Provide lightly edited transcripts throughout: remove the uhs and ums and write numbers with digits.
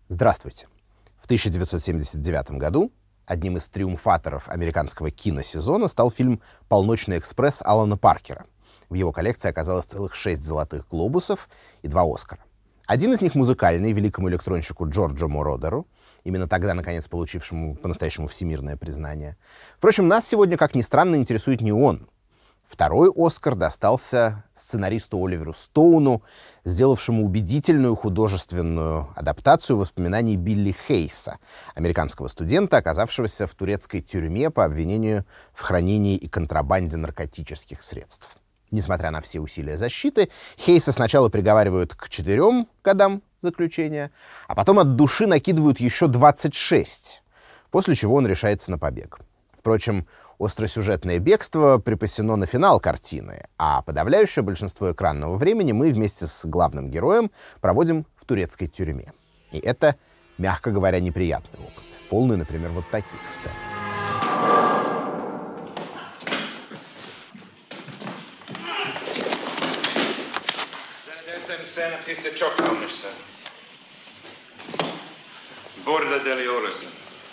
Здравствуйте. В 1979 году одним из триумфаторов американского киносезона стал фильм «Полночный экспресс» Алана Паркера. В его коллекции оказалось целых 6 «Золотых глобусов» и 2 «Оскара». Один из них музыкальный, великому электронщику Джорджу Мородеру, именно тогда, наконец, получившему по-настоящему всемирное признание. Впрочем, нас сегодня, как ни странно, интересует не он. Второй «Оскар» достался сценаристу Оливеру Стоуну, сделавшему убедительную художественную адаптацию воспоминаний Билли Хейса, американского студента, оказавшегося в турецкой тюрьме по обвинению в хранении и контрабанде наркотических средств. Несмотря на все усилия защиты, Хейса сначала приговаривают к 4 годам заключения, а потом от души накидывают еще 26, после чего он решается на побег. Впрочем, остросюжетное бегство припасено на финал картины, а подавляющее большинство экранного времени мы вместе с главным героем проводим в турецкой тюрьме. И это, мягко говоря, неприятный опыт, полный, например, вот таких сцен. Sen piste çok kalmışsın. Burada deli olursun.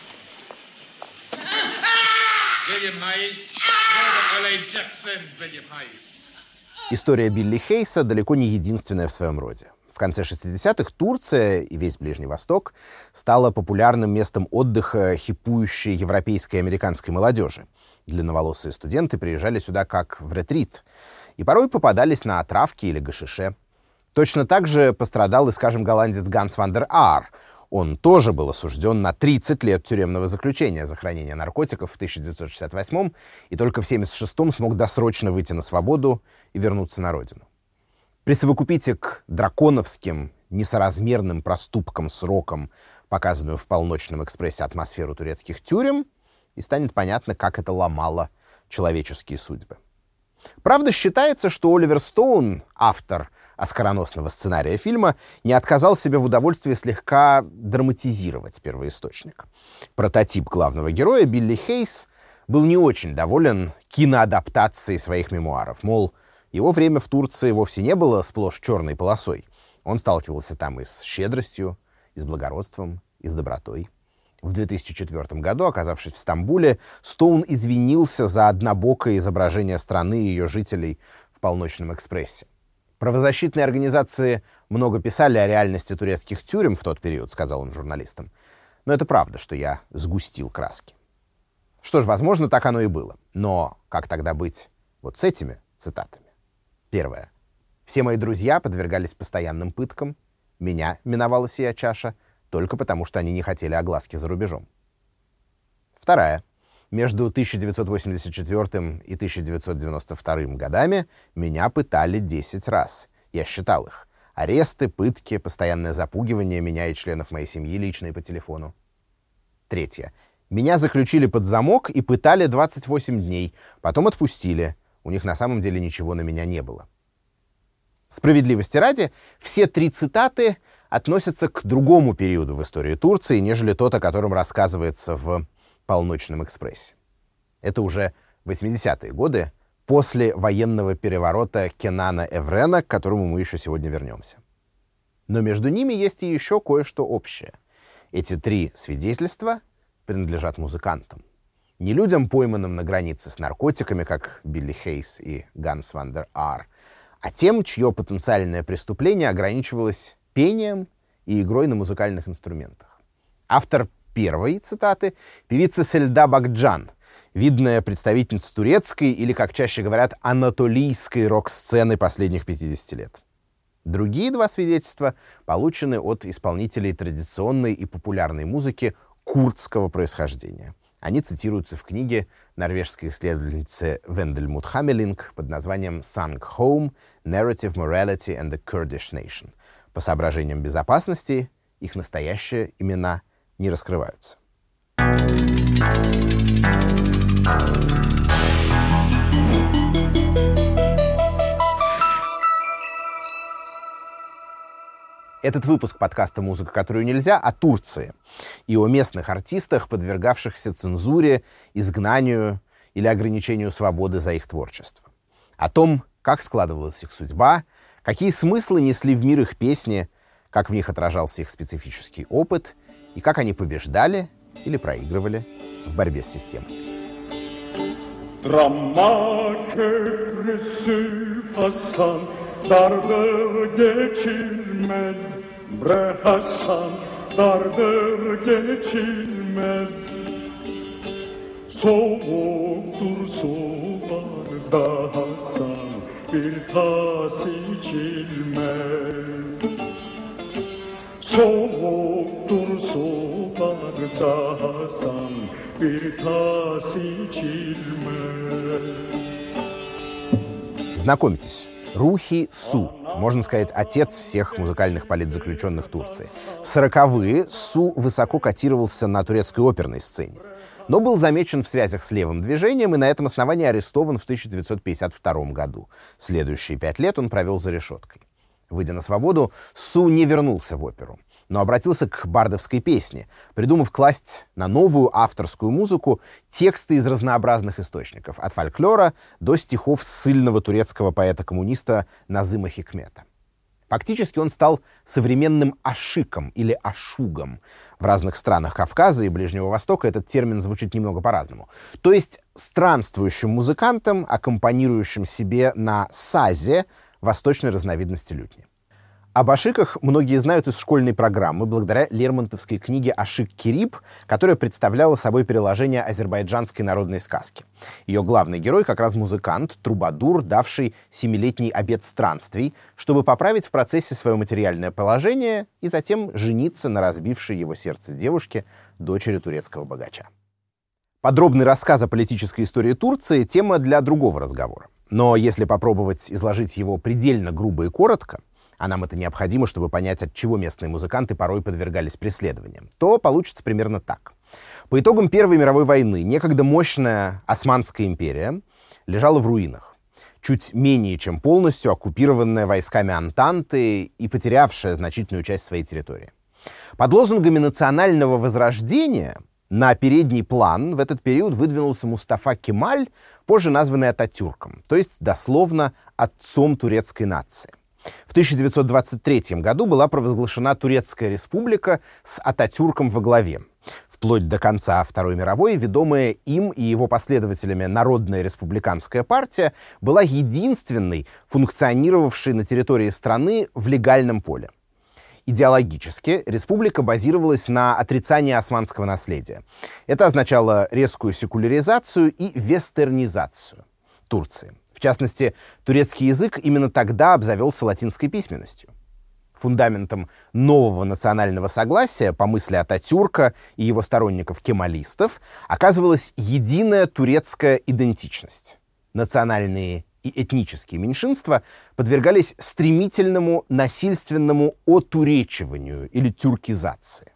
William Hayes. Burada L.A. Jackson. William Hayes. История Билли Хейса далеко не единственная в своем роде. В конце 60-х Турция и весь Ближний Восток стала популярным местом отдыха хипующей европейской и американской молодежи. Длинноволосые студенты приезжали сюда как в ретрит и порой попадались на травке или гашише. Точно так же пострадал и, скажем, голландец Ганс ван дер Аар. Он тоже был осужден на 30 лет тюремного заключения за хранение наркотиков в 1968 и только в 1976 смог досрочно выйти на свободу и вернуться на родину. Присовокупите к драконовским, несоразмерным проступкам сроком, показанную в «Полночном экспрессе» атмосферу турецких тюрем, и станет понятно, как это ломало человеческие судьбы. Правда, считается, что Оливер Стоун, автор оскароносного сценария фильма, не отказал себе в удовольствии слегка драматизировать первоисточник. Прототип главного героя, Билли Хейс, был не очень доволен киноадаптацией своих мемуаров. Мол, его время в Турции вовсе не было сплошь черной полосой. Он сталкивался там и с щедростью, и с благородством, и с добротой. В 2004 году, оказавшись в Стамбуле, Стоун извинился за однобокое изображение страны и ее жителей в «Полночном экспрессе». Правозащитные организации много писали о реальности турецких тюрем в тот период, сказал он журналистам. Но это правда, что я сгустил краски. Что ж, возможно, так оно и было. Но как тогда быть вот с этими цитатами? Первое. Все мои друзья подвергались постоянным пыткам. Меня миновала сия чаша только потому, что они не хотели огласки за рубежом. Вторая. Между 1984 и 1992 годами меня пытали 10 раз. Я считал их. Аресты, пытки, постоянное запугивание меня и членов моей семьи лично и по телефону. Третье. Меня заключили под замок и пытали 28 дней. Потом отпустили. У них на самом деле ничего на меня не было. Справедливости ради, все 3 цитаты относятся к другому периоду в истории Турции, нежели тот, о котором рассказывается в «Полночном экспрессе». Это уже 80-е годы, после военного переворота Кенана Эврена, к которому мы еще сегодня вернемся. Но между ними есть и еще кое-что общее. Эти 3 свидетельства принадлежат музыкантам. Не людям, пойманным на границе с наркотиками, как Билли Хейс и Ганс ван дер Аар, а тем, чье потенциальное преступление ограничивалось пением и игрой на музыкальных инструментах. Автор первой цитаты — певица Сельда Бакджан, видная представительница турецкой или, как чаще говорят, анатолийской рок-сцены последних 50 лет. Другие 2 свидетельства получены от исполнителей традиционной и популярной музыки курдского происхождения. Они цитируются в книге норвежской исследовательницы Вендель Хамелинг под названием «Sung Home. Narrative Morality and the Kurdish Nation». По соображениям безопасности их настоящие имена не раскрываются. Этот выпуск подкаста «Музыка, которую нельзя» о Турции и о местных артистах, подвергавшихся цензуре, изгнанию или ограничению свободы за их творчество. О том, как складывалась их судьба, какие смыслы несли в мир их песни, как в них отражался их специфический опыт и как они побеждали или проигрывали в борьбе с системой. Soğuktur sularda Hasan, bir tas içilmez. Soğuktur sularda Hasan, bir tas içilmez. Знакомьтесь, Рухи Су, можно сказать, отец всех музыкальных политзаключенных Турции. В 40-е Су высоко котировался на турецкой оперной сцене, но был замечен в связях с левым движением и на этом основании арестован в 1952 году. Следующие 5 лет он провел за решеткой. Выйдя на свободу, Су не вернулся в оперу, но обратился к бардовской песне, придумав класть на новую авторскую музыку тексты из разнообразных источников, от фольклора до стихов ссыльного турецкого поэта-коммуниста Назыма Хикмета. Фактически он стал современным ашиком или ашугом. В разных странах Кавказа и Ближнего Востока этот термин звучит немного по-разному. То есть странствующим музыкантом, аккомпанирующим себе на сазе, восточной разновидности лютни. Об ашиках многие знают из школьной программы благодаря Лермонтовской книге «Ашик-Кериб», которая представляла собой переложение азербайджанской народной сказки. Ее главный герой как раз музыкант, трубадур, давший 7-летний обет странствий, чтобы поправить в процессе свое материальное положение и затем жениться на разбившей его сердце девушке, дочери турецкого богача. Подробный рассказ о политической истории Турции — тема для другого разговора. Но если попробовать изложить его предельно грубо и коротко, а нам это необходимо, чтобы понять, от чего местные музыканты порой подвергались преследованиям, то получится примерно так. По итогам Первой мировой войны некогда мощная Османская империя лежала в руинах, чуть менее чем полностью оккупированная войсками Антанты и потерявшая значительную часть своей территории. Под лозунгами национального возрождения на передний план в этот период выдвинулся Мустафа Кемаль, позже названный Ататюрком, то есть дословно «отцом турецкой нации». В 1923 году была провозглашена Турецкая республика с Ататюрком во главе. Вплоть до конца Второй мировой ведомая им и его последователями Народная республиканская партия была единственной, функционировавшей на территории страны в легальном поле. Идеологически республика базировалась на отрицании османского наследия. Это означало резкую секуляризацию и вестернизацию Турции. В частности, турецкий язык именно тогда обзавелся латинской письменностью. Фундаментом нового национального согласия, по мысли Ататюрка и его сторонников-кемалистов, оказывалась единая турецкая идентичность. Национальные и этнические меньшинства подвергались стремительному насильственному отуречиванию или тюркизации.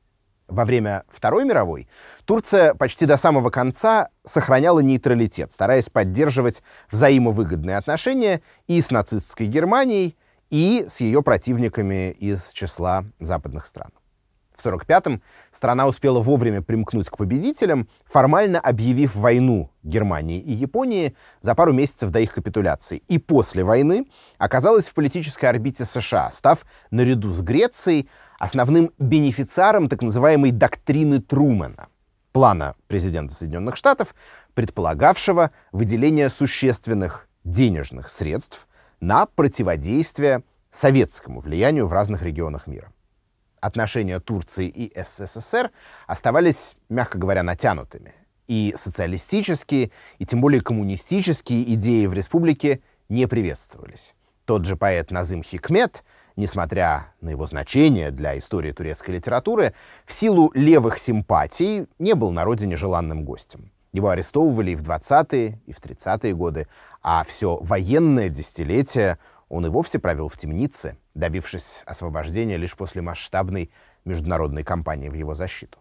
Во время Второй мировой Турция почти до самого конца сохраняла нейтралитет, стараясь поддерживать взаимовыгодные отношения и с нацистской Германией, и с ее противниками из числа западных стран. В 1945-м страна успела вовремя примкнуть к победителям, формально объявив войну Германии и Японии за пару месяцев до их капитуляции. И после войны оказалась в политической орбите США, став наряду с Грецией основным бенефициаром так называемой доктрины Трумэна, плана президента Соединенных Штатов, предполагавшего выделение существенных денежных средств на противодействие советскому влиянию в разных регионах мира. Отношения Турции и СССР оставались, мягко говоря, натянутыми. И социалистические, и тем более коммунистические идеи в республике не приветствовались. Тот же поэт Назым Хикмет, несмотря на его значение для истории турецкой литературы, в силу левых симпатий не был на родине желанным гостем. Его арестовывали и в 20-е, и в 30-е годы, а все военное десятилетие он и вовсе провел в темнице, добившись освобождения лишь после масштабной международной кампании в его защиту.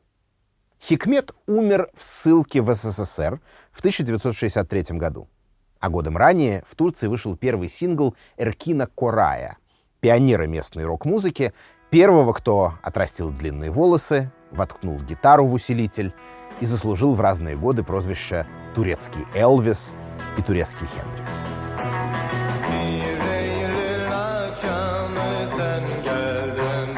Хикмет умер в ссылке в СССР в 1963 году. А годом ранее в Турции вышел первый сингл Эркина Корая, пионера местной рок-музыки, первого, кто отрастил длинные волосы, воткнул гитару в усилитель и заслужил в разные годы прозвища «Турецкий Элвис» и «Турецкий Хендрикс». Bir Eylül akşamı sen geldin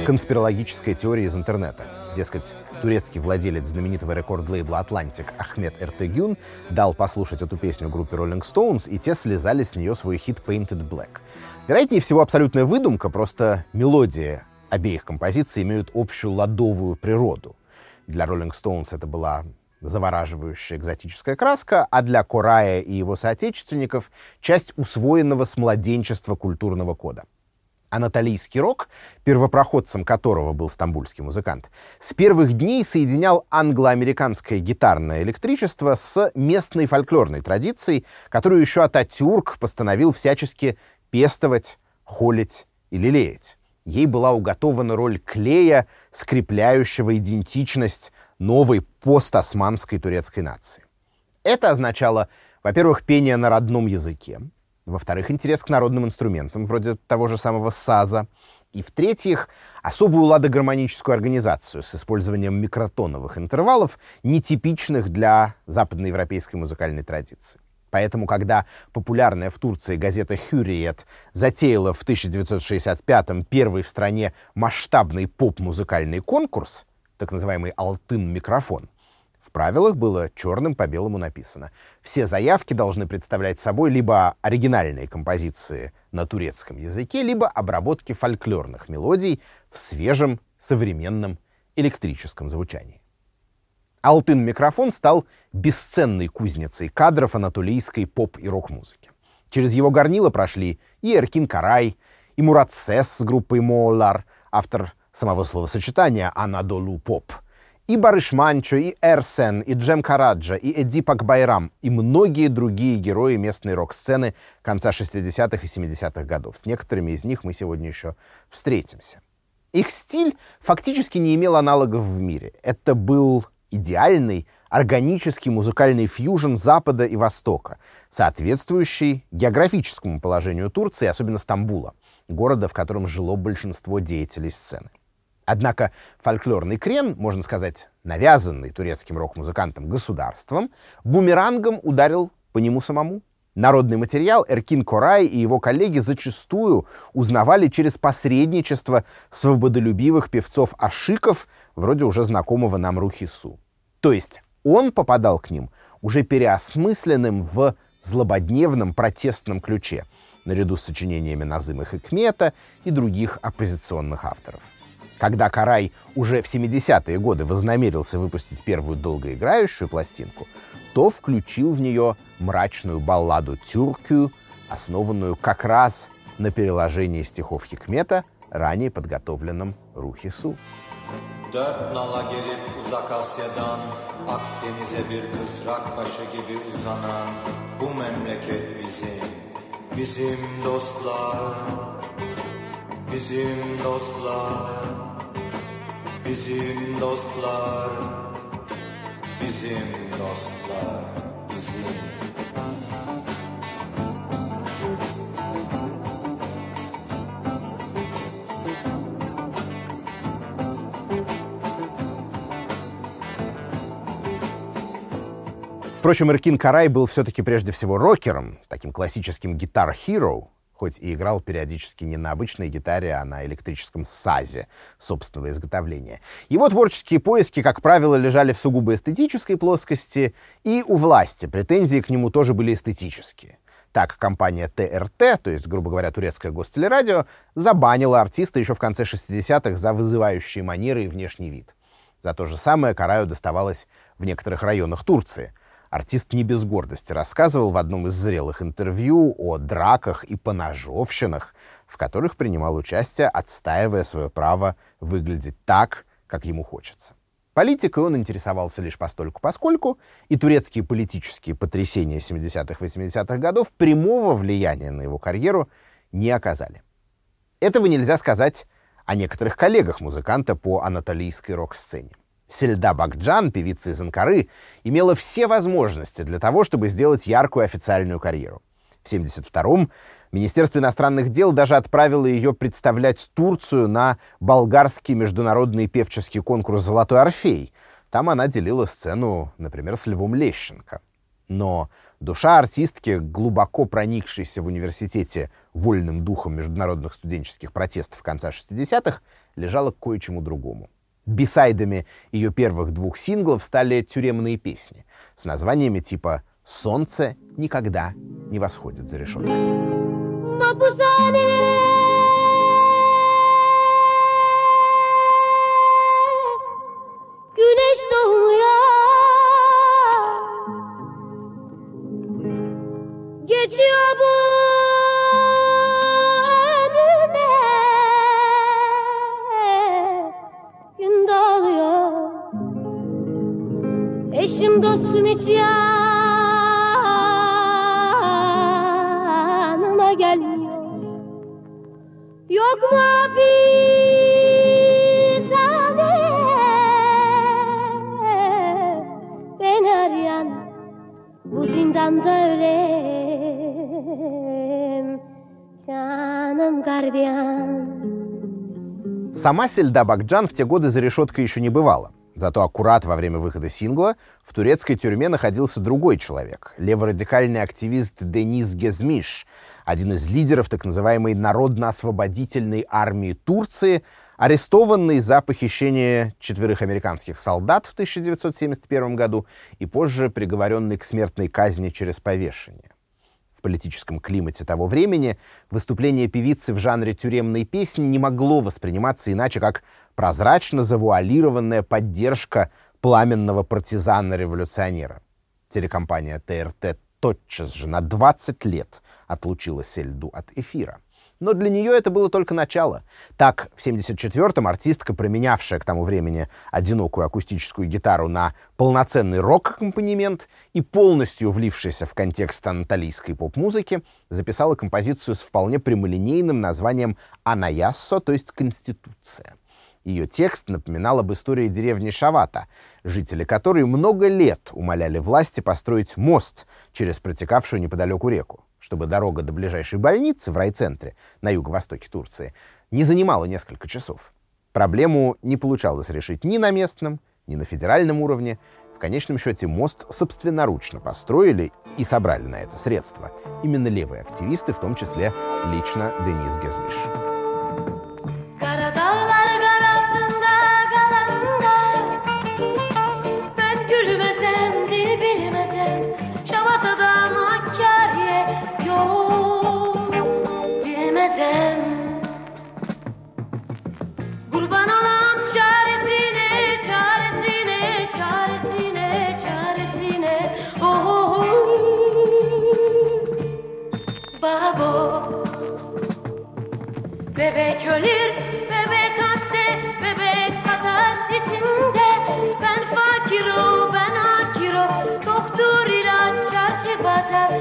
конспирологическая теория из интернета. Дескать, турецкий владелец знаменитого рекорд-лейбла «Атлантик» Ахмед Эртегюн дал послушать эту песню группе Rolling Stones, и те слезали с нее свой хит «Painted Black». Вероятнее всего, абсолютная выдумка, просто мелодии обеих композиций имеют общую ладовую природу. Для Rolling Stones это была завораживающая экзотическая краска, а для Корая и его соотечественников — часть усвоенного с младенчества культурного кода. Анатолийский рок, первопроходцем которого был стамбульский музыкант, с первых дней соединял англо-американское гитарное электричество с местной фольклорной традицией, которую еще Ататюрк постановил всячески пестовать, холить и лелеять. Ей была уготована роль клея, скрепляющего идентичность новой постосманской турецкой нации. Это означало, во-первых, пение на родном языке, во-вторых, интерес к народным инструментам, вроде того же самого саза, и, в-третьих, особую ладогармоническую организацию с использованием микротоновых интервалов, нетипичных для западноевропейской музыкальной традиции. Поэтому, когда популярная в Турции газета «Hürriyet» затеяла в 1965-м первый в стране масштабный поп-музыкальный конкурс, так называемый «Алтын микрофон», в правилах было черным по белому написано: все заявки должны представлять собой либо оригинальные композиции на турецком языке, либо обработки фольклорных мелодий в свежем, современном электрическом звучании. «Алтын микрофон» стал бесценной кузницей кадров анатолийской поп- и рок-музыки. Через его горнило прошли и Эркин Корай, и Мурат Сес с группой Moğollar, автор самого словосочетания «Анадолу поп», и Барыш Манчо, и Эрсен, и Джем Караджа, и Эдип Акбайрам, и многие другие герои местной рок-сцены конца 60-х и 70-х годов. С некоторыми из них мы сегодня еще встретимся. Их стиль фактически не имел аналогов в мире. Это был идеальный, органический музыкальный фьюжн Запада и Востока, соответствующий географическому положению Турции, особенно Стамбула, города, в котором жило большинство деятелей сцены. Однако фольклорный крен, можно сказать, навязанный турецким рок-музыкантом государством, бумерангом ударил по нему самому. Народный материал Эркин Корай и его коллеги зачастую узнавали через посредничество свободолюбивых певцов-ашиков, вроде уже знакомого нам Рухи Су. То есть он попадал к ним уже переосмысленным в злободневном протестном ключе, наряду с сочинениями Назыма Хикмета и других оппозиционных авторов. Когда Корай уже в 70-е годы вознамерился выпустить первую долгоиграющую пластинку, то включил в нее мрачную балладу «Тюркю», основанную как раз на переложении стихов Хикмета, ранее подготовленном Рухи Су. Dört nala gelip uzak Asya'dan Akdeniz'e bir kısrak başı gibi uzanan bu memleket bizim dostlar, bizim dostlar, bizim dostlar, bizim dostlar, bizim. Впрочем, Эркин Корай был все-таки прежде всего рокером, таким классическим гитар-хиро, хоть и играл периодически не на обычной гитаре, а на электрическом сазе собственного изготовления. Его творческие поиски, как правило, лежали в сугубо эстетической плоскости, и у власти претензии к нему тоже были эстетические. Так, компания ТРТ, то есть, грубо говоря, турецкое гостелерадио, забанила артиста еще в конце 60-х за вызывающие манеры и внешний вид. За то же самое Кораю доставалось в некоторых районах Турции. Артист не без гордости рассказывал в одном из зрелых интервью о драках и поножовщинах, в которых принимал участие, отстаивая свое право выглядеть так, как ему хочется. Политикой он интересовался лишь постольку-поскольку, и турецкие политические потрясения 70-х, 80-х годов прямого влияния на его карьеру не оказали. Этого нельзя сказать о некоторых коллегах музыканта по анатолийской рок-сцене. Сельда Бакджан, певица из Анкары, имела все возможности для того, чтобы сделать яркую официальную карьеру. В 1972-м Министерство иностранных дел даже отправило ее представлять Турцию на болгарский международный певческий конкурс «Золотой Орфей». Там она делила сцену, например, с Львом Лещенко. Но душа артистки, глубоко проникшейся в университете вольным духом международных студенческих протестов конца 60-х, лежала к кое-чему другому. Бисайдами ее первых 2 синглов стали тюремные песни с названиями типа «Солнце никогда не восходит за решеткой». Güneş doğuyor, geçiyor bu önüme, gün dağılıyor, eşim dostum hiç yanıma gelmiyor, yok mu bir sahne beni arayan, bu zindanda ölem, canım gardiyan. Сама Сельда Бакджан в те годы за решеткой еще не бывала. Зато аккурат во время выхода сингла в турецкой тюрьме находился другой человек — леворадикальный активист Дениз Гезмиш, один из лидеров так называемой Народно-освободительной армии Турции, арестованный за похищение 4 американских солдат в 1971 году и позже приговоренный к смертной казни через повешение. В политическом климате того времени выступление певицы в жанре тюремной песни не могло восприниматься иначе, как прозрачно завуалированная поддержка пламенного партизана-революционера. Телекомпания ТРТ тотчас же на 20 лет отлучила Сельду от эфира. Но для нее это было только начало. Так, в 1974-м артистка, променявшая к тому времени одинокую акустическую гитару на полноценный рок-аккомпанемент и полностью влившаяся в контекст анатолийской поп-музыки, записала композицию с вполне прямолинейным названием «Анаяссо», то есть «Конституция». Ее текст напоминал об истории деревни Шавата, жители которой много лет умоляли власти построить мост через протекавшую неподалеку реку, чтобы дорога до ближайшей больницы в райцентре на юго-востоке Турции не занимала несколько часов. Проблему не получалось решить ни на местном, ни на федеральном уровне. В конечном счете мост собственноручно построили и собрали на это средства именно левые активисты, в том числе лично Дениз Гезмиш. Bebek ölür, bebek hasta, bebek ateş içinde. Ben fakir o, ben hakir o. Doktor ilaç, çarşı pazar,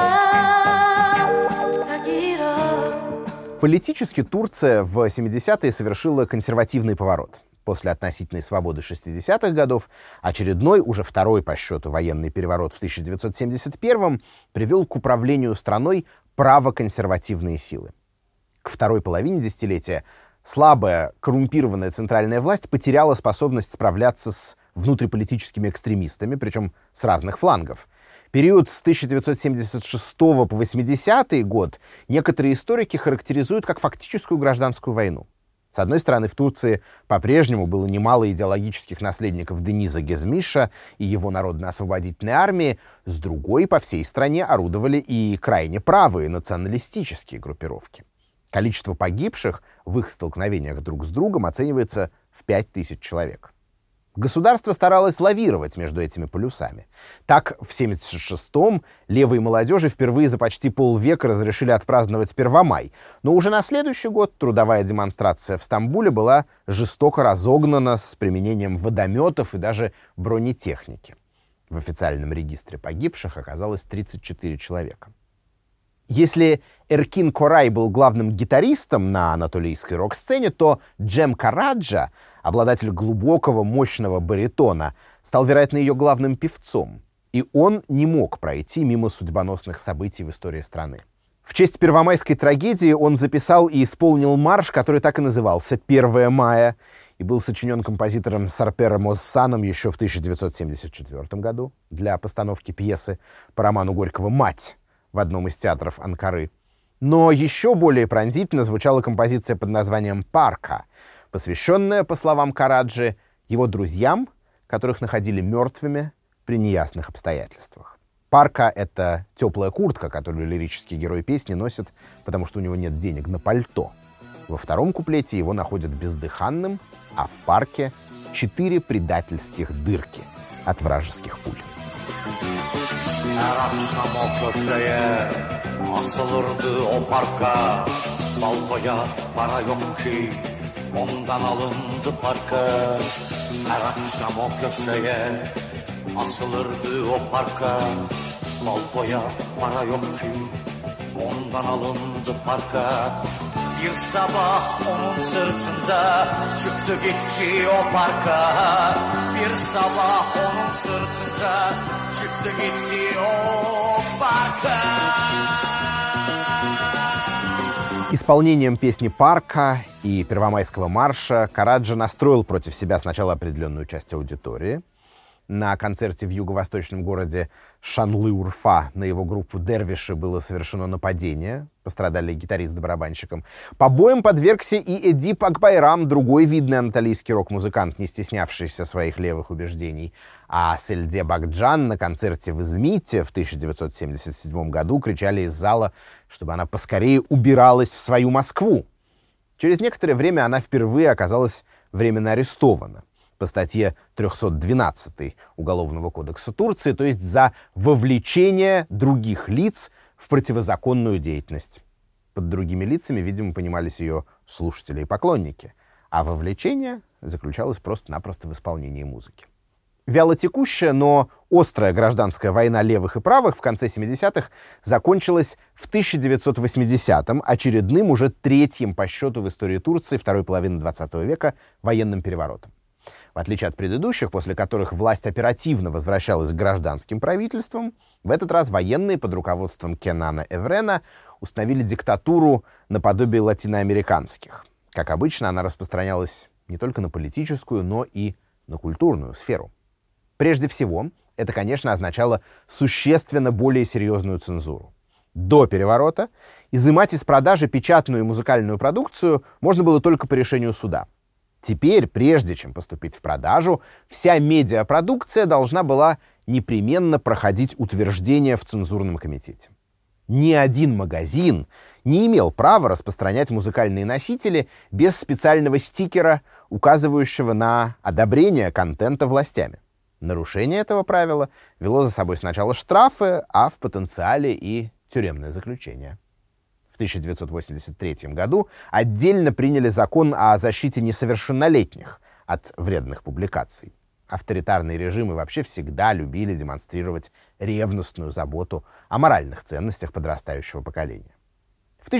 takir o. Политически Турция в 70-е совершила консервативный поворот. После относительной свободы 60-х годов очередной, уже второй по счету военный переворот в 1971-м привел к управлению страной правоконсервативные силы. К второй половине десятилетия слабая, коррумпированная центральная власть потеряла способность справляться с внутриполитическими экстремистами, причем с разных флангов. Период с 1976 по 80-й год некоторые историки характеризуют как фактическую гражданскую войну. С одной стороны, в Турции по-прежнему было немало идеологических наследников Дениза Гезмиша и его Народно-освободительной армии, с другой, по всей стране орудовали и крайне правые националистические группировки. Количество погибших в их столкновениях друг с другом оценивается в 5000 человек. Государство старалось лавировать между этими полюсами. Так, в 1976-м левой молодежи впервые за почти полвека разрешили отпраздновать Первомай, но уже на следующий год трудовая демонстрация в Стамбуле была жестоко разогнана с применением водометов и даже бронетехники. В официальном регистре погибших оказалось 34 человека. Если Эркин Корай был главным гитаристом на анатолийской рок-сцене, то Джем Караджа, обладатель глубокого, мощного баритона, стал, вероятно, ее главным певцом. И он не мог пройти мимо судьбоносных событий в истории страны. В честь первомайской трагедии он записал и исполнил марш, который так и назывался «1 мая». и был сочинен композитором Сарпером Озсаном еще в 1974 году для постановки пьесы по роману Горького «Мать» в одном из театров Анкары. Но еще более пронзительно звучала композиция под названием «Парка», посвященная, по словам Караджи, его друзьям, которых находили мертвыми при неясных обстоятельствах. Парка — это теплая куртка, которую лирический герой песни носит, потому что у него нет денег на пальто. Во втором куплете его находят бездыханным, а в парке 4 предательских дырки от вражеских пуль. Ondan alındı parka, her akşam o köşeye asılırdı o parka. Balkoya para yok ki, ondan alındı parka. Bir sabah onun sırtında çıktı gitti o parka. Bir sabah onun sırtında çıktı gitti o parka. Исполнением песни «Парка» и Первомайского марша Караджа настроил против себя сначала определенную часть аудитории. На концерте в юго-восточном городе Шанлы-Урфа на его группу «Дервиши» было совершено нападение. Пострадали гитарист с барабанщиком. Побоям подвергся и Эдип Акбайрам, другой видный анатолийский рок-музыкант, не стеснявшийся своих левых убеждений. А Сельде Бакджан на концерте в Измите в 1977 году кричали из зала, чтобы она поскорее убиралась в свою Москву. Через некоторое время она впервые оказалась временно арестована по статье 312 Уголовного кодекса Турции, то есть за вовлечение других лиц в противозаконную деятельность. Под другими лицами, видимо, понимались ее слушатели и поклонники, а вовлечение заключалось просто-напросто в исполнении музыки. Вялотекущая, но острая гражданская война левых и правых в конце 70-х закончилась в 1980-м очередным, уже третьим по счету в истории Турции второй половины 20 века военным переворотом. В отличие от предыдущих, после которых власть оперативно возвращалась к гражданским правительствам, в этот раз военные под руководством Кенана Эврена установили диктатуру наподобие латиноамериканских. Как обычно, она распространялась не только на политическую, но и на культурную сферу. Прежде всего, это, конечно, означало существенно более серьезную цензуру. До переворота изымать из продажи печатную и музыкальную продукцию можно было только по решению суда. Теперь, прежде чем поступить в продажу, вся медиапродукция должна была непременно проходить утверждение в цензурном комитете. Ни один магазин не имел права распространять музыкальные носители без специального стикера, указывающего на одобрение контента властями. Нарушение этого правила вело за собой сначала штрафы, а в потенциале и тюремное заключение. В 1983 году отдельно приняли закон о защите несовершеннолетних от вредных публикаций. Авторитарные режимы вообще всегда любили демонстрировать ревностную заботу о моральных ценностях подрастающего поколения. В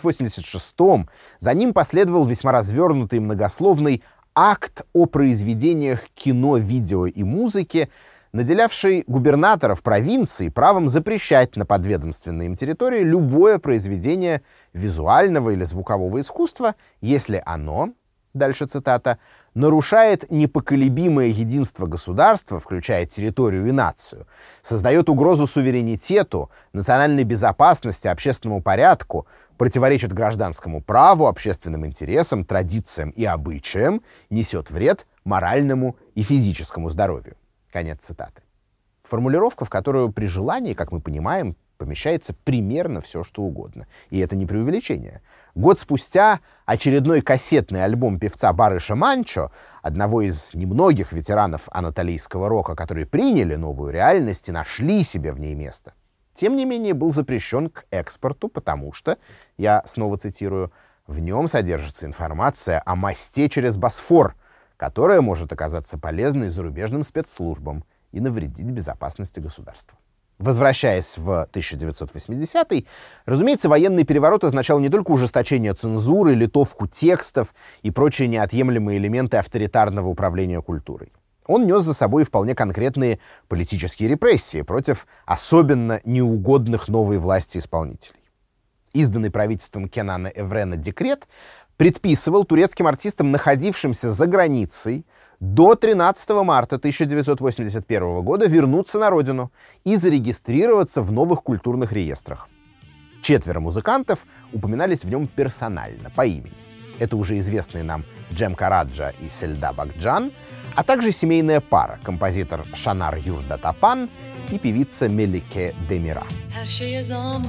1986-м за ним последовал весьма развернутый и многословный акт о произведениях кино, видео и музыки, наделявший губернаторов провинций правом запрещать на подведомственной им территории любое произведение визуального или звукового искусства, если оно, дальше цитата, нарушает непоколебимое единство государства, включая территорию и нацию, создает угрозу суверенитету, национальной безопасности, общественному порядку, противоречит гражданскому праву, общественным интересам, традициям и обычаям, несет вред моральному и физическому здоровью. Конец цитаты. Формулировка, в которую при желании, как мы понимаем, помещается примерно все, что угодно. И это не преувеличение. Год спустя очередной кассетный альбом певца Барыша Манчо, одного из немногих ветеранов анатолийского рока, которые приняли новую реальность и нашли себе в ней место, тем не менее был запрещен к экспорту, потому что, я снова цитирую, в нем содержится информация о мосте через Босфор, которая может оказаться полезной зарубежным спецслужбам и навредить безопасности государства. Возвращаясь в 1980-й, разумеется, военный переворот означал не только ужесточение цензуры, литовку текстов и прочие неотъемлемые элементы авторитарного управления культурой. Он нес за собой вполне конкретные политические репрессии против особенно неугодных новой власти исполнителей. Изданный правительством Кенана Эврена декрет предписывал турецким артистам, находившимся за границей, до 13 марта 1981 года вернуться на родину и зарегистрироваться в новых культурных реестрах. 4 музыкантов упоминались в нем персонально, по имени. Это уже известные нам Джем Караджа и Сельда Бакджан, а также семейная пара — композитор Шанар Юрдатапан и певица Melike Demira. Her şeye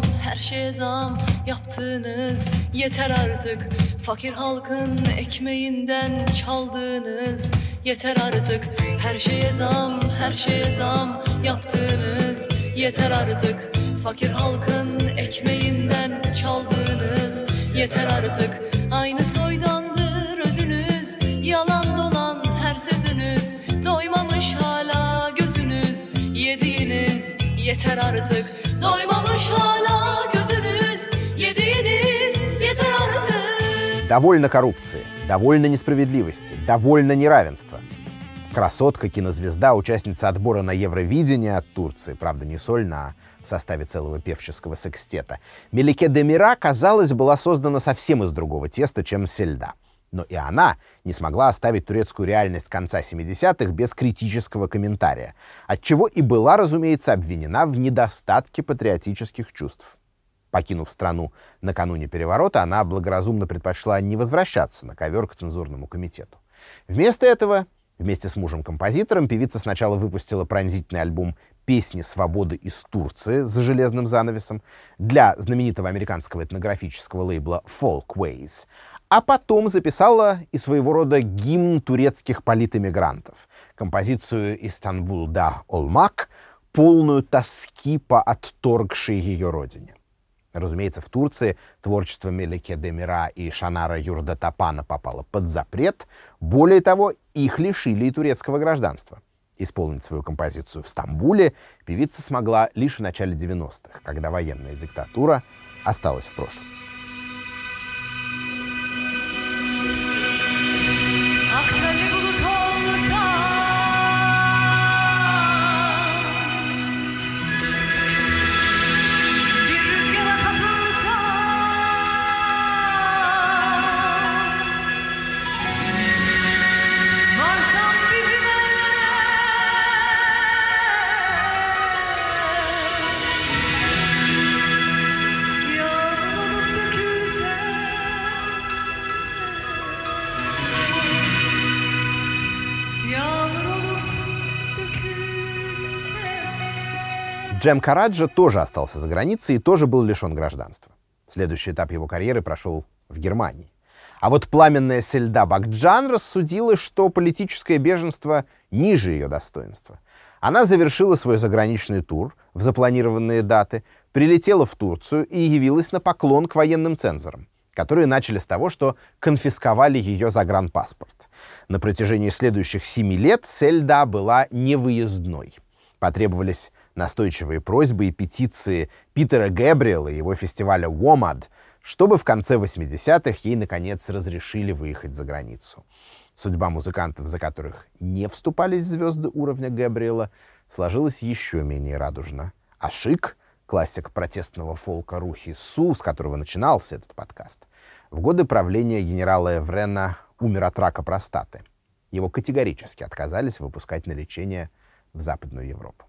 zam yaptınız, yeter artık. Fakir halkın ekmeğinden çaldınız, yeter artık. Her şeye zam yaptınız, yeter artık. Fakir halkın ekmeğinden çaldınız, yeter artık. Aynı soydandır özünüz, yalan dolan her sözünüz. Doymamış hala gözünüz, yediğiniz yeter artık. Doymamış hala gözünüz, yediğiniz yeter artık. Довольно коррупции, довольно несправедливости, довольно неравенства. Красотка, кинозвезда, участница отбора на Евровидение от Турции, правда, не сольно, а в составе целого певческого секстета, Melike Demira, казалось, была создана совсем из другого теста, чем Сельда. Но и она не смогла оставить турецкую реальность конца 70-х без критического комментария, отчего и была, разумеется, обвинена в недостатке патриотических чувств. Покинув страну накануне переворота, она благоразумно предпочла не возвращаться на ковер к цензурному комитету. Вместо этого, вместе с мужем-композитором, певица сначала выпустила пронзительный альбом «Песни свободы из Турции» за железным занавесом для знаменитого американского этнографического лейбла Folkways, а потом записала и своего рода гимн турецких политэмигрантов, композицию «Истанбул'да Olmak», полную тоски по отторгшей ее родине. Разумеется, в Турции творчество Melike Demira и Шанара Юрдатапана попало под запрет. Более того, их лишили и турецкого гражданства. Исполнить свою композицию в Стамбуле певица смогла лишь в начале 90-х, когда военная диктатура осталась в прошлом. Джем Караджа тоже остался за границей и тоже был лишен гражданства. Следующий этап его карьеры прошел в Германии. А вот пламенная Сельда Бакджан рассудила, что политическое беженство ниже ее достоинства. Она завершила свой заграничный тур в запланированные даты, прилетела в Турцию и явилась на поклон к военным цензорам, которые начали с того, что конфисковали ее загранпаспорт. На протяжении следующих 7 лет Сельда была невыездной. Потребовались настойчивые просьбы и петиции Питера Гэбриэла и его фестиваля WOMAD, чтобы в конце 80-х ей, наконец, разрешили выехать за границу. Судьба музыкантов, за которых не вступались звезды уровня Гэбриэла, сложилась еще менее радужно. Ашик, классик протестного фолка Рухи Су, с которого начинался этот подкаст, в годы правления генерала Еврена умер от рака простаты. Его категорически отказались выпускать на лечение в Западную Европу.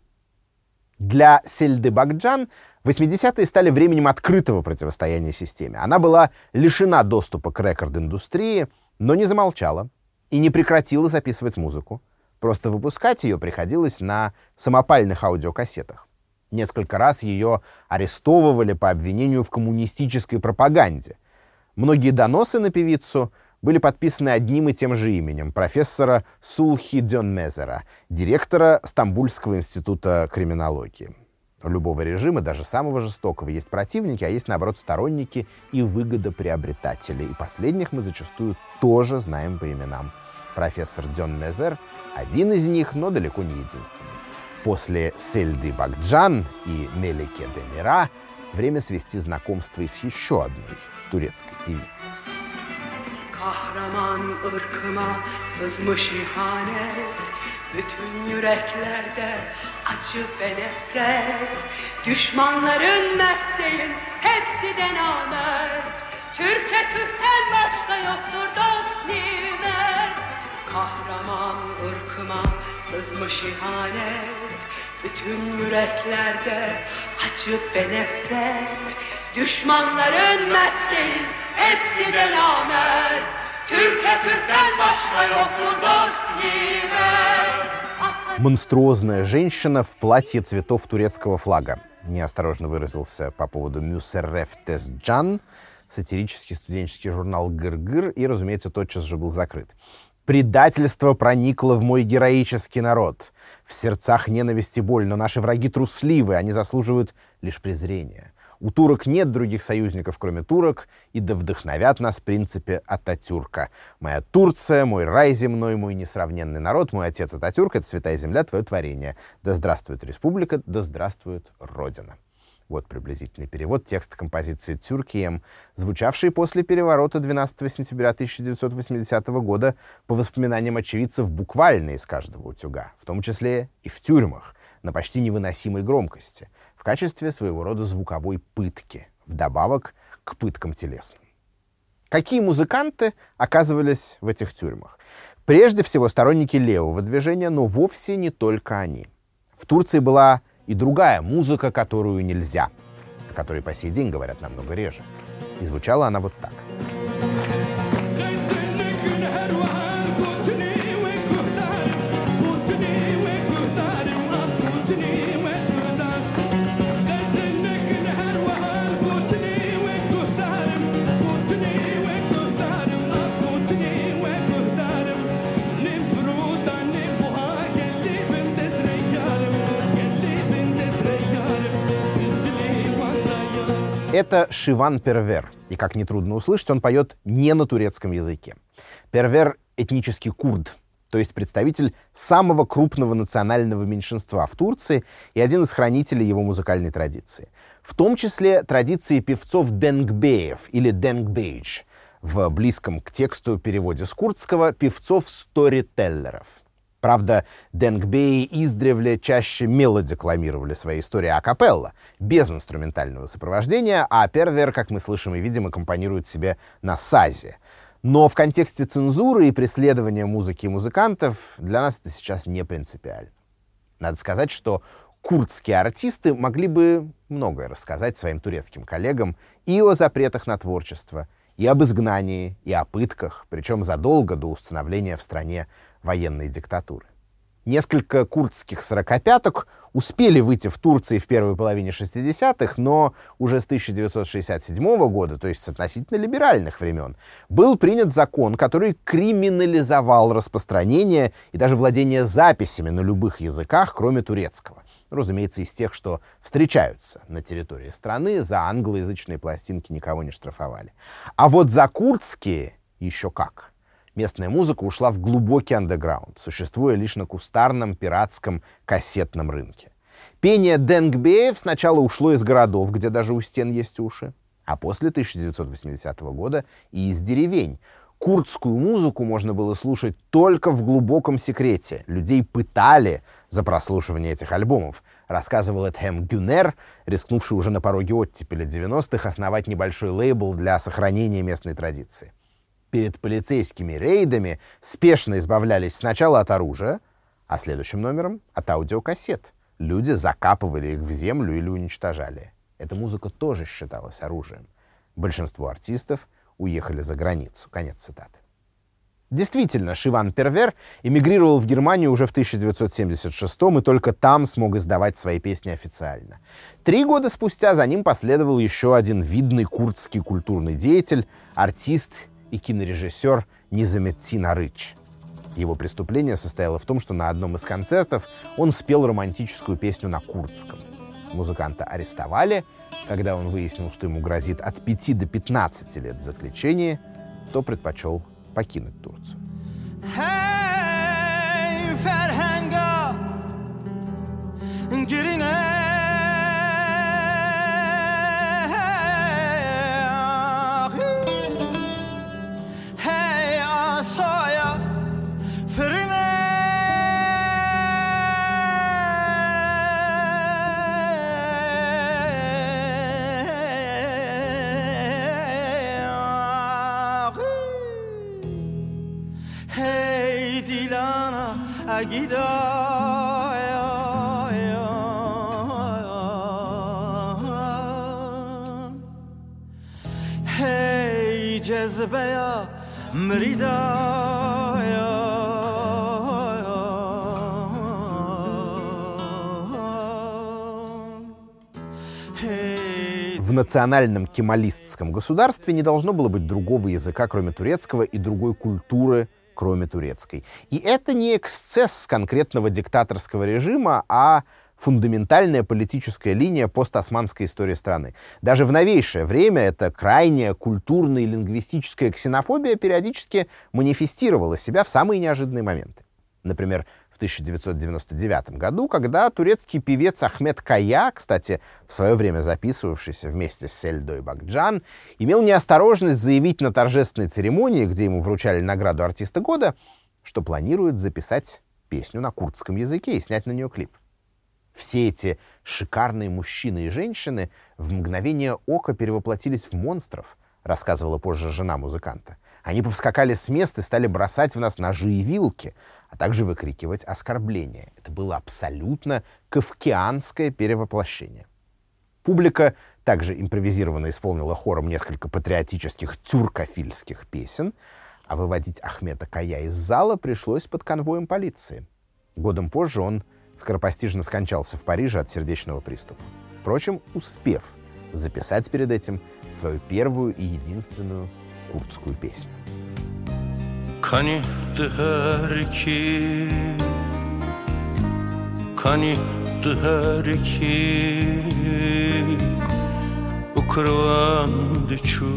Для Сельды Бакджан 80-е стали временем открытого противостояния системе. Она была лишена доступа к рекорд-индустрии, но не замолчала и не прекратила записывать музыку. Просто выпускать ее приходилось на самопальных аудиокассетах. Несколько раз ее арестовывали по обвинению в коммунистической пропаганде. Многие доносы на певицу были подписаны одним и тем же именем — профессора Сулхи Дönmezer'a, директора Стамбульского института криминологии. У любого режима, даже самого жестокого, есть противники, а есть, наоборот, сторонники и выгодоприобретатели. И последних мы зачастую тоже знаем по именам. Профессор Dönmezer — один из них, но далеко не единственный. После Сельды Бакджан и Melike Demira время свести знакомство и с еще одной турецкой певицей. Kahraman ırkıma sızmış ihanet, bütün yüreklerde acı ve nefret. Düşmanların mert değil, hepsi de namert. Türkiye Türk'ten başka yoktur dost nimet. Kahraman ırkıma sızmış ihanet, bütün yüreklerde acı ve nefret. Düşmanların mert değil, hepsi de namert. Türkiye Türk'ten başka yoktur dost nimet. Монструозная женщина в платье цветов турецкого флага. Неосторожно выразился по поводу Мюсерреф Тезджан, сатирический студенческий журнал «Гыр-гыр», и, разумеется, тотчас же был закрыт. «Предательство проникло в мой героический народ. В сердцах ненависть и боль, но наши враги трусливы, они заслуживают лишь презрения. У турок нет других союзников, кроме турок, и да вдохновят нас в принципе Ататюрка. Моя Турция, мой рай земной, мой несравненный народ, мой отец Ататюрк, это святая земля, твое творение. Да здравствует республика, да здравствует Родина». Вот приблизительный перевод текста композиции «Тюркием», звучавшей после переворота 12 сентября 1980 года по воспоминаниям очевидцев буквально из каждого утюга, в том числе и в тюрьмах, на почти невыносимой громкости, в качестве своего рода звуковой пытки, вдобавок к пыткам телесным. Какие музыканты оказывались в этих тюрьмах? Прежде всего сторонники левого движения, но вовсе не только они. В Турции была и другая музыка, которую нельзя, о которой по сей день говорят намного реже. И звучала она вот так. Это Шиван Первер, и, как нетрудно услышать, он поет не на турецком языке. Первер — этнический курд, то есть представитель самого крупного национального меньшинства в Турции и один из хранителей его музыкальной традиции. В том числе традиции певцов денгбеев или денгбейдж, в близком к тексту переводе с курдского певцов-сторителлеров. Правда, денгбеи издревле чаще мелодекламировали свои истории акапелла, без инструментального сопровождения, а Первер, как мы слышим и видим, аккомпанирует себе на сазе. Но в контексте цензуры и преследования музыки и музыкантов для нас это сейчас не принципиально. Надо сказать, что курдские артисты могли бы многое рассказать своим турецким коллегам и о запретах на творчество, и об изгнании, и о пытках, причем задолго до установления в стране военной диктатуры. Несколько курдских сорокопяток успели выйти в Турции в первой половине 60-х, но уже с 1967 года, то есть с относительно либеральных времен, был принят закон, который криминализовал распространение и даже владение записями на любых языках, кроме турецкого. Разумеется, из тех, что встречаются на территории страны, за англоязычные пластинки никого не штрафовали. А вот за курдские еще как. Местная музыка ушла в глубокий андеграунд, существуя лишь на кустарном пиратском кассетном рынке. Пение денгбеев сначала ушло из городов, где даже у стен есть уши, а после 1980 года и из деревень. Курдскую музыку можно было слушать только в глубоком секрете. Людей пытали за прослушивание этих альбомов, рассказывал Эдхем Гюнер, рискнувший уже на пороге оттепели 90-х основать небольшой лейбл для сохранения местной традиции. Перед полицейскими рейдами спешно избавлялись сначала от оружия, а следующим номером — от аудиокассет. Люди закапывали их в землю или уничтожали. Эта музыка тоже считалась оружием. Большинство артистов уехали за границу. Конец цитаты. Действительно, Шиван Первер эмигрировал в Германию уже в 1976-м и только там смог издавать свои песни официально. 3 года спустя за ним последовал еще один видный курдский культурный деятель, артист и кинорежиссер Низаметдин Арыч. Его преступление состояло в том, что на одном из концертов он спел романтическую песню на курдском. Музыканта арестовали. Когда он выяснил, что ему грозит от 5 до 15 лет в заключении, то предпочел покинуть Турцию. Hey cezbeya mridaya В национальном кемалистском государстве не должно было быть другого языка, кроме турецкого, и другой культуры, кроме турецкой. И это не эксцесс конкретного диктаторского режима, а фундаментальная политическая линия постосманской истории страны. Даже в новейшее время эта крайняя культурная и лингвистическая ксенофобия периодически манифестировала себя в самые неожиданные моменты. Например, в 1999 году, когда турецкий певец Ахмед Кая, кстати, в свое время записывавшийся вместе с Сельдой Бакджан, имел неосторожность заявить на торжественной церемонии, где ему вручали награду артиста года, что планирует записать песню на курдском языке и снять на нее клип. Все эти шикарные мужчины и женщины в мгновение ока перевоплотились в монстров, рассказывала позже жена музыканта. Они повскакали с места и стали бросать в нас ножи и вилки, а также выкрикивать оскорбления. Это было абсолютно кафкианское перевоплощение. Публика также импровизированно исполнила хором несколько патриотических тюркофильских песен, а выводить Ахмеда Кая из зала пришлось под конвоем полиции. Годом позже он скоропостижно скончался в Париже от сердечного приступа. Впрочем, успев записать перед этим свою первую и единственную курдскую песню. Kanihdi her iki Ukurvandı çu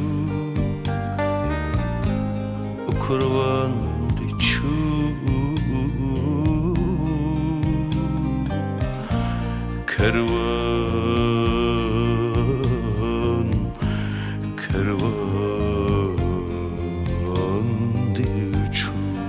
Kervan diçu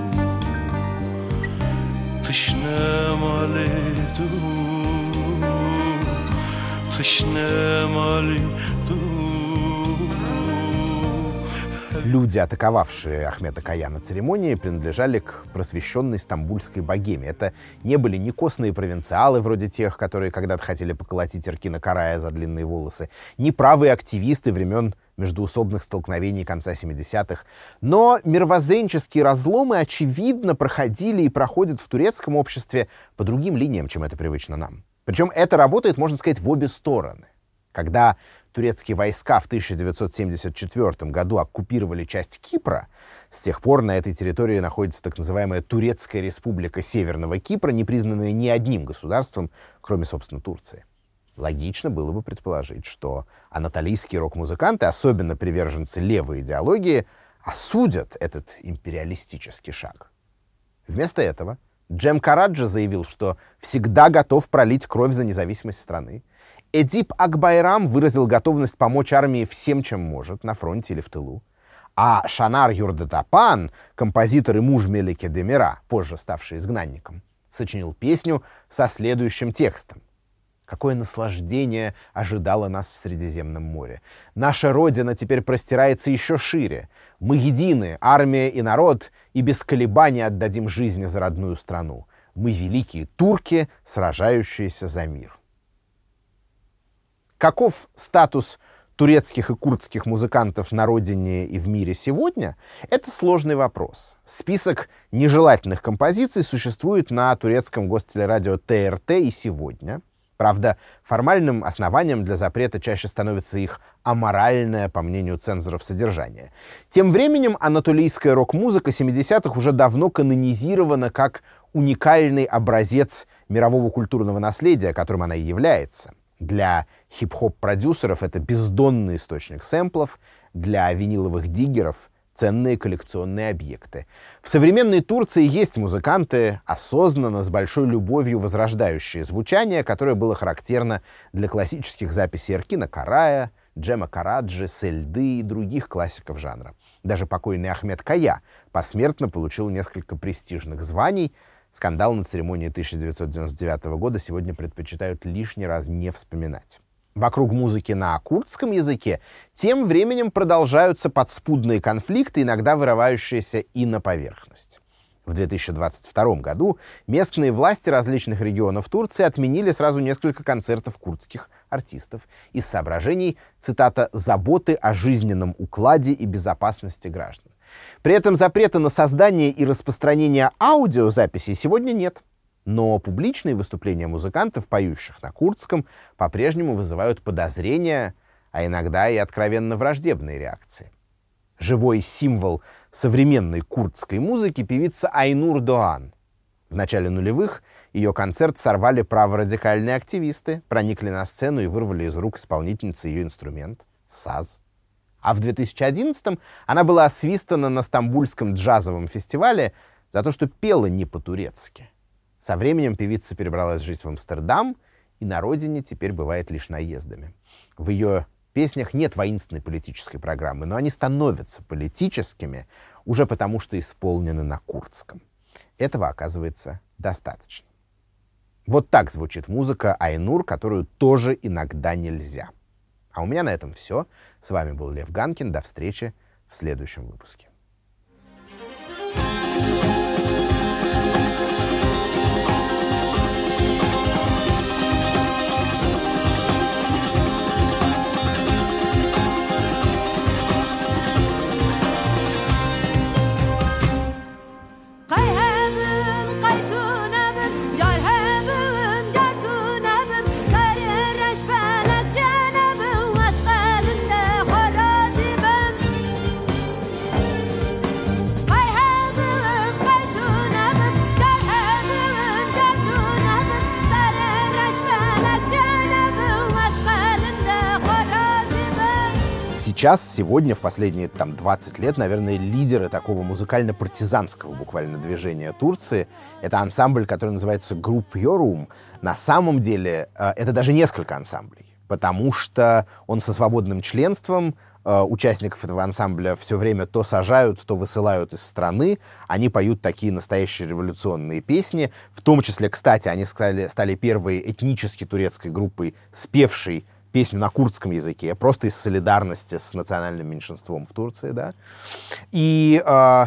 Люди, атаковавшие Ахмеда Кая на церемонии, принадлежали к просвещенной стамбульской богеме. Это не были ни костные провинциалы, вроде тех, которые когда-то хотели поколотить Эркина Карая за длинные волосы, ни правые активисты времен междоусобных столкновений конца 70-х. Но мировоззренческие разломы, очевидно, проходили и проходят в турецком обществе по другим линиям, чем это привычно нам. Причем это работает, можно сказать, в обе стороны. Когда турецкие войска в 1974 году оккупировали часть Кипра, с тех пор на этой территории находится так называемая Турецкая республика Северного Кипра, не признанная ни одним государством, кроме, собственно, Турции. Логично было бы предположить, что анатолийские рок-музыканты, особенно приверженцы левой идеологии, осудят этот империалистический шаг. Вместо этого Джем Караджа заявил, что всегда готов пролить кровь за независимость страны. Эдип Акбайрам выразил готовность помочь армии всем, чем может, на фронте или в тылу. А Шанар Юрдатапан, композитор и муж Мелике Демира, позже ставший изгнанником, сочинил песню со следующим текстом. Какое наслаждение ожидало нас в Средиземном море. Наша Родина теперь простирается еще шире. Мы едины, армия и народ, и без колебаний отдадим жизни за родную страну. Мы великие турки, сражающиеся за мир. Каков статус турецких и курдских музыкантов на родине и в мире сегодня? Это сложный вопрос. Список нежелательных композиций существует на турецком гостелерадио ТРТ и сегодня. Правда, формальным основанием для запрета чаще становится их аморальное, по мнению цензоров, содержание. Тем временем анатолийская рок-музыка 70-х уже давно канонизирована как уникальный образец мирового культурного наследия, которым она и является. Для хип-хоп-продюсеров это бездонный источник сэмплов, для виниловых диггеров — ценные коллекционные объекты. В современной Турции есть музыканты, осознанно, с большой любовью возрождающие звучание, которое было характерно для классических записей Эркина Карая, Джема Караджи, Сельды и других классиков жанра. Даже покойный Ахмед Кая посмертно получил несколько престижных званий. Скандал на церемонии 1999 года сегодня предпочитают лишний раз не вспоминать. Вокруг музыки на курдском языке тем временем продолжаются подспудные конфликты, иногда вырывающиеся и на поверхность. В 2022 году местные власти различных регионов Турции отменили сразу несколько концертов курдских артистов из соображений, цитата, «заботы о жизненном укладе и безопасности граждан». При этом запрета на создание и распространение аудиозаписей сегодня нет. Но публичные выступления музыкантов, поющих на курдском, по-прежнему вызывают подозрения, а иногда и откровенно враждебные реакции. Живой символ современной курдской музыки — певица Айнур Doğan. В начале нулевых ее концерт сорвали праворадикальные активисты, проникли на сцену и вырвали из рук исполнительницы ее инструмент — саз. А в 2011-м она была освистана на Стамбульском джазовом фестивале за то, что пела не по-турецки. Со временем певица перебралась жить в Амстердам, и на родине теперь бывает лишь наездами. В ее песнях нет воинственной политической программы, но они становятся политическими уже потому, что исполнены на курдском. Этого оказывается достаточно. Вот так звучит музыка Айнур, которую тоже иногда нельзя. А у меня на этом все. С вами был Лев Ганкин. До встречи в следующем выпуске. Сейчас, сегодня, в последние 20 лет, наверное, лидеры такого музыкально-партизанского буквально движения Турции — это ансамбль, который называется Grup Yorum. На самом деле это даже несколько ансамблей, потому что он со свободным членством, участников этого ансамбля все время то сажают, то высылают из страны. Они поют такие настоящие революционные песни. В том числе, кстати, они стали первой этнически турецкой группой, спевшей песню на курдском языке, просто из солидарности с национальным меньшинством в Турции, да. И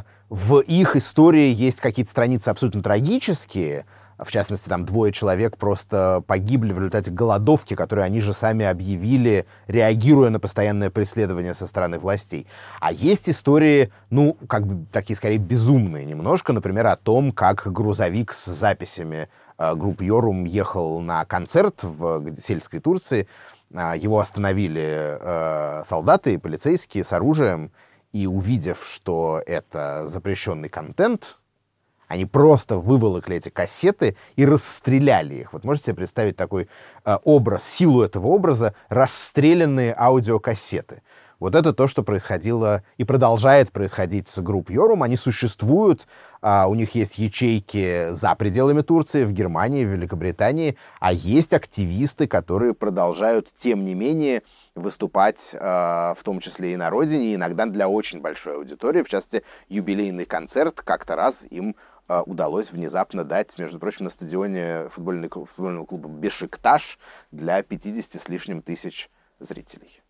в их истории есть какие-то страницы абсолютно трагические. В частности, там 2 человек просто погибли в результате голодовки, которую они же сами объявили, реагируя на постоянное преследование со стороны властей. А есть истории, такие скорее безумные немножко, например, о том, как грузовик с записями Grup Yorum ехал на концерт в сельской Турции. Его остановили солдаты и полицейские с оружием, и, увидев, что это запрещенный контент, они просто выволокли эти кассеты и расстреляли их. Вот можете себе представить такой образ, силу этого образа, расстрелянные аудиокассеты. Вот это то, что происходило и продолжает происходить с Grup Yorum. Они существуют, у них есть ячейки за пределами Турции, в Германии, в Великобритании, а есть активисты, которые продолжают, тем не менее, выступать, в том числе и на родине, иногда для очень большой аудитории. В частности, юбилейный концерт как-то раз им удалось внезапно дать, между прочим, на стадионе футбольного клуба «Бешикташ» для 50 с лишним тысяч зрителей.